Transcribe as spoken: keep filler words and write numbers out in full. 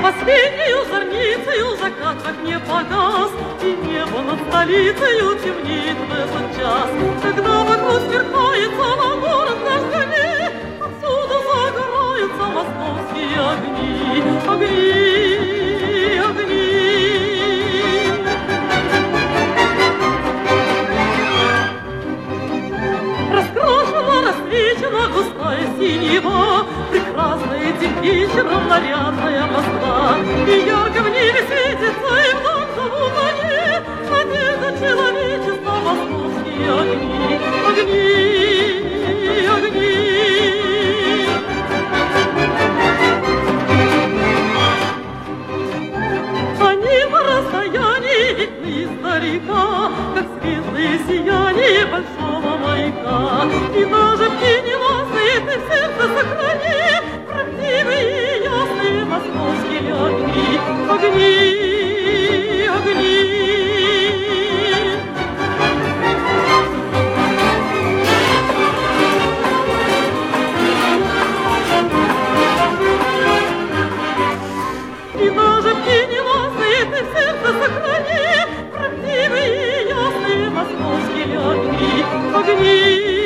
Последнюю зорницею закат как не погас, и небо над столицею темнеет в этот час. Когда вокруг сверкается на город наш гони, отсюда загораются московские огни, огни, огни. Раскрашена, расцвечена густая синева, прекрасная этим вечером нарядная Москва. И ярко в небе светится, и вновь зовут они, надежда человечества, московские огни, огни, огни. Они на расстоянии видны издалека, как звездные сияния большого маяка. И даже в тени ласты ты в сердце сохрани правдивые и ясные московские огни, огни, огни. И даже в тени ласты ты в сердце сохрани правдивые и ясные московские огни, огни.